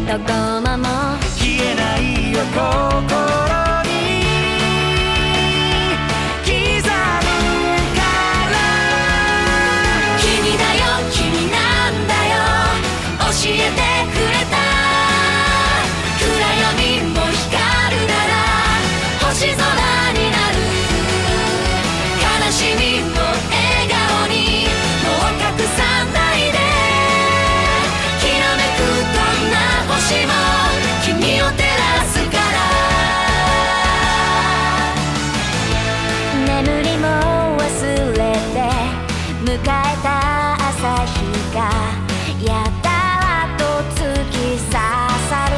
どこまも消えないよ心に刻むから君だよ君なんだよ教えてくれた暗闇も光るなら星空になる悲しみも笑顔にもう隠さないできらめくどんな星も君を照らすから眠りも忘れて迎えた朝日がやたらと突き刺さる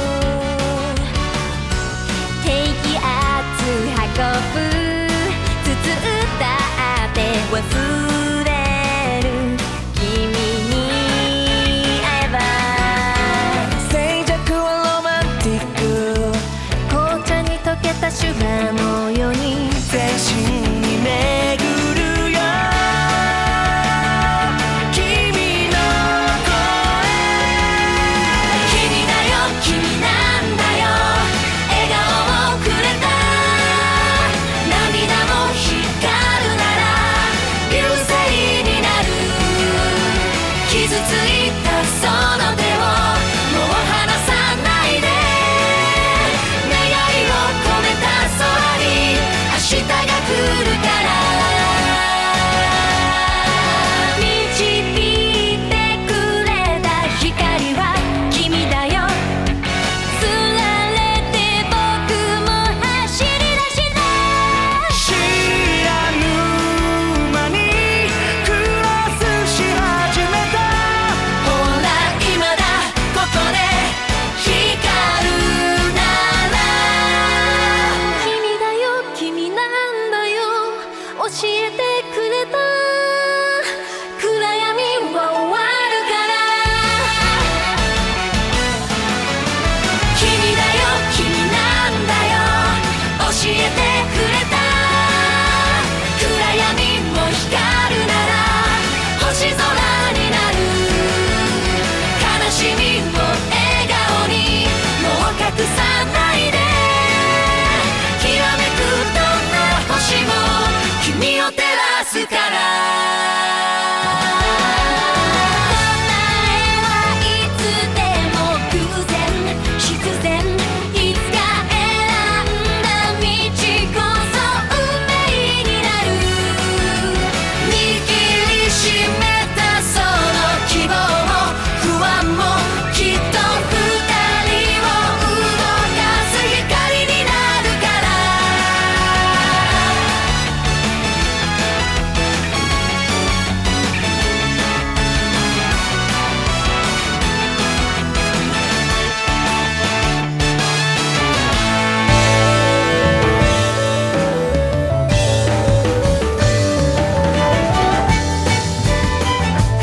低気圧運ぶ包んだ手は触れる君に会えば静寂はロマンティック紅茶に溶けたシュガーのように全身に巡るよ君の声君だよ君なんだよ笑顔をくれた涙も光るなら流星になる傷ついたその手をもう離さないで願いを込めた空に明日が来るから導いてくれた光は君だよつられて僕も走り出した知らぬ間にクロスし始めたほら今だここで光るなら君だよ君なんだよ教えてくれた暗闇は終わるから君だよ君なんだよ教えてくれた暗闇も光るなら星空になる悲しみも笑顔にもう隠さないできらめくどんな星も君を照らすから答えはいつでも偶然必然いつか選んだ道こそ運命になる握りしめ